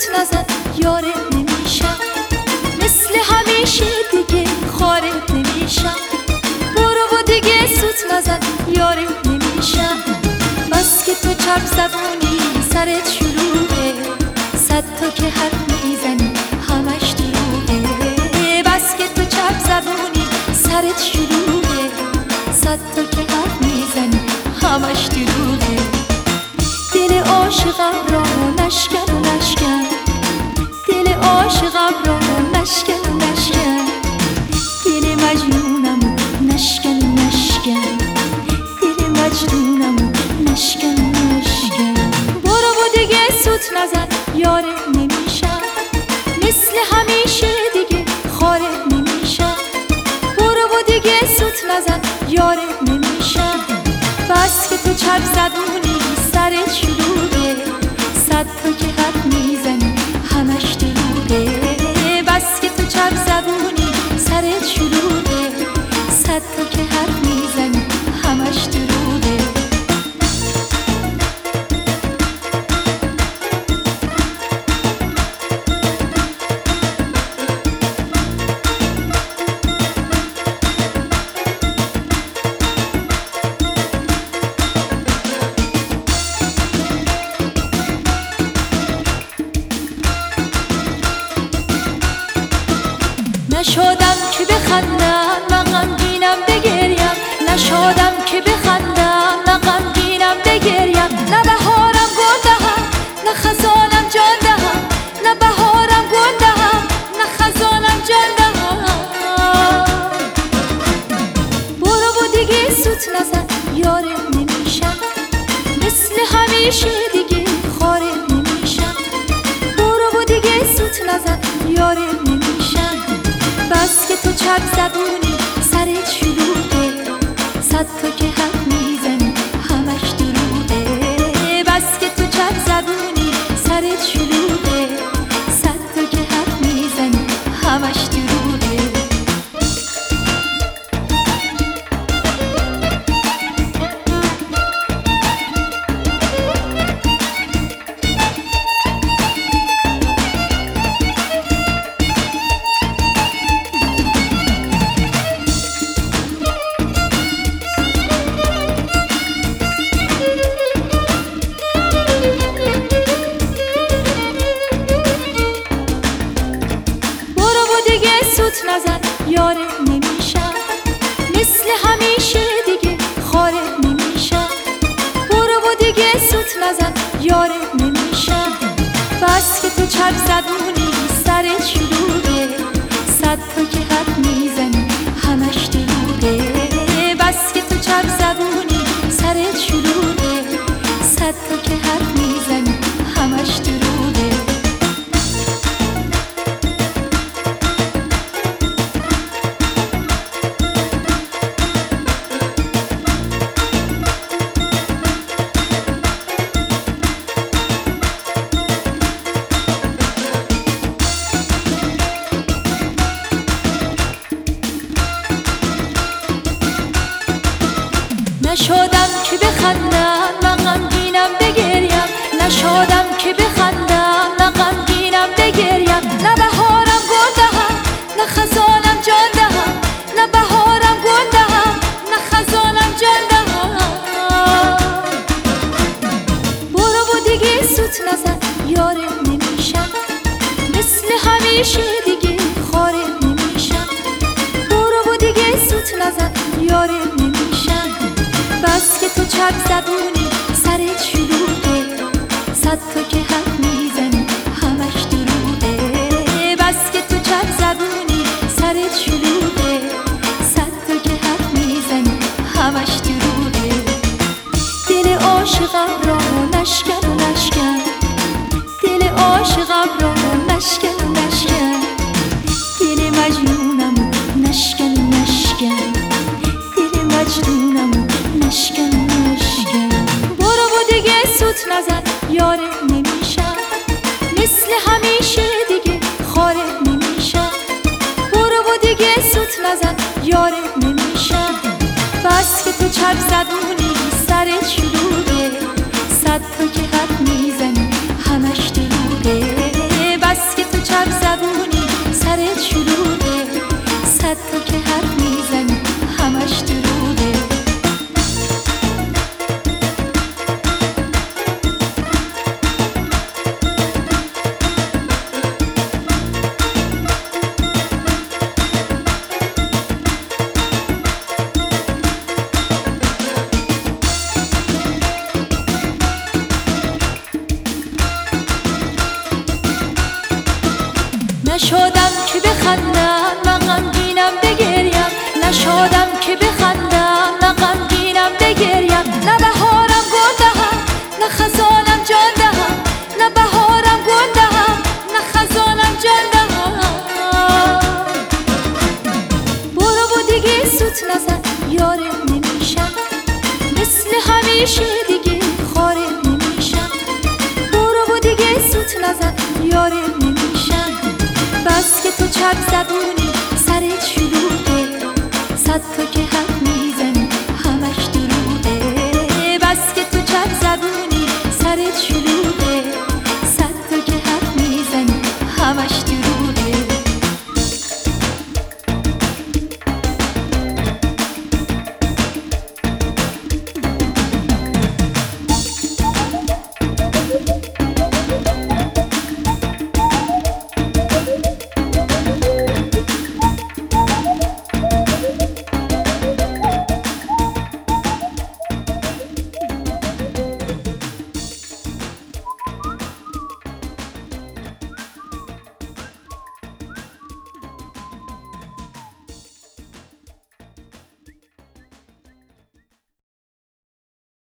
سوت نزن یارت نمیشم، مثل همیشه دیگه خارت نمیشم. برو و دیگه سوت نزن یارت نمیشم. بس که تو چرب زبونی سرت شلوغه، صد تا که حرف میزنی همش دروغه. بس که تو چرب زبونی سرت شلوغه، صد تا که حرف میزنی همش دروغه. دل عاشقم را نشکن و نشکن، دل عاشقم را نشکن و نشکن، دل مجنونم نشکن و نشکن، دل مجنونم نشکن و نشکن. برو و دیگه سوت نزن یارت نمیشم، مثل همیشه دیگه خارت نمیشم. برو و دیگه سوت نزن یارت نمیشم. بس که تو چرب زبونی سرت شلوغه، صد تا که حرف میزنی همش دروغه. بس که تو چرب زبونی سرت شلوغه، صد تا که حرف میزنی همش دروغه. نشادم که بخندم من غمگینم بگریم، نشادم که بخندم من غمگینم بگریم. نه بهارم گل دهم نه خزانم جان دهم، نه بهارم گل دهم نه خزانم جان دهم. برو و دیگه سوت نزن یارت نمیشم، مثل همیشه دیگه خارت نمیشم. برو و دیگه سوت نزن یارت نمیشم. بس که تو چرب زبونی سرت شلوغه، صد تا که حرف میزنی همش دروغه. بس که تو چرب زبونی سرت شلوغه، صد تا که حرف میزنی همش دروغه. سوت نزن یارت نمیشم، مثل همیشه دیگه خارت نمیشم. برو و دیگه سوت نزن یارت نمیشم. بس که تو چرب زبونی سرت شلوغه، صد تا که حرف میزنی همش دروغه. بس که تو چرب زبونی سرت شلوغه، صد تا که حرف میزنی همش دروغه. نشادم که بخندم من غمگینم بگریم، نشادم که بخندم من غمگینم بگریم. نه بهارم گل دهم نه خزانم جان دهم، نه بهارم گل دهم نه خزانم جان دهم. برو و دیگه سوت نزن یارت نمیشم، مثل همیشه دیگه خارت نمیشم. برو و دیگه سوت نزن یارت نمیشم. بس که تو چرب زبونی سرت شلوغه، صد تا که حرف میزنی همش دروغه. بس که تو چرب زبونی سرت شلوغه، صد تا که حرف میزنی همش دروغه. دل عاشقم را نشکن و نشکن، دل عاشقم را نشکن و نشکن، دل مجنونم نشکن و نشکن، دل مجنونم نشکن نشکن. برو و دیگه سوت نزن یارت نمیشم، مثل همیشه دیگه خارت نمیشم. برو و دیگه سوت نزن یارت نمیشم. بس که تو چرب زبونی سرت شلوغه، صد تا که حرف میزنی همش دروغه. دیگه سوت نزن یارت نمیشم، مثل همیشه دیگه خارت نمیشم. برو و دیگه سوت نزن یارت نمیشم. بس که تو چپ زبونی سرت شلوغه، صد تا